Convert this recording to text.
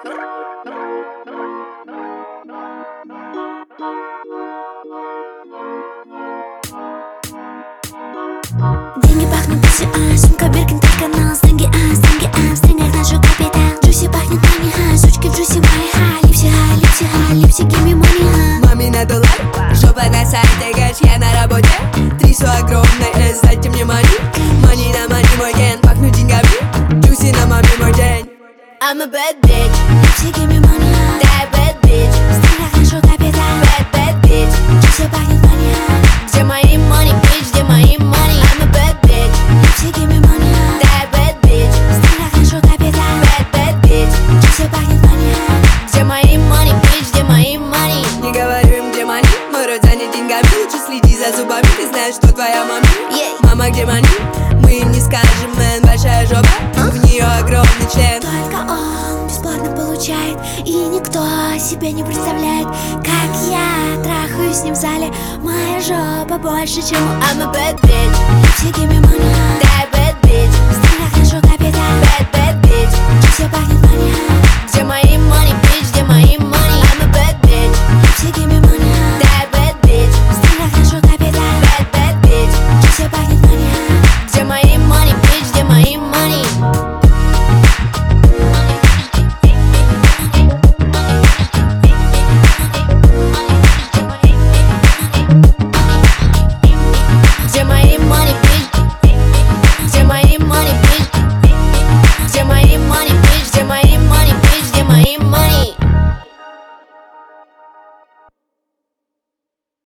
Деньги пахнут Джуси, сумка Биркин, только на стенге, в стринах нашу капитан. Джуси пахнет мани, сучки в Джуси мои, липси, give me money, Мамина доллар, жопа на сайте, гаш, я на работе. Трясу огромный S, дайте мне мани. Мани на мани мой ген, пахну деньгами. Джуси на маме мой день. I'm a bad bitch, липси, give me money, да, bad bitch. в стринах нашу капитан. Bad bitch. Джуси пахнет мани, Где мои money, bitch, где мои money? I'm a bad bitch, липси, give me money, да, bad bitch. в стринах нашу капитан. Bad bitch. Джуси пахнет мани, Где мои money, bitch, где мои money? Не говорю им, где money, мой рот занят деньгами. Лучше следи за зубами, ты знаешь, что твоя мама. Мама, где money? Мы им не скажем, мэн, большая жопа. В нее огромный член. только он бесплатно получает, и никто себе не представляет, как я трахаюсь с ним в зале. Моя жопа больше, чем у I'm a bad bitch, липси, give me money, да, bad bitch.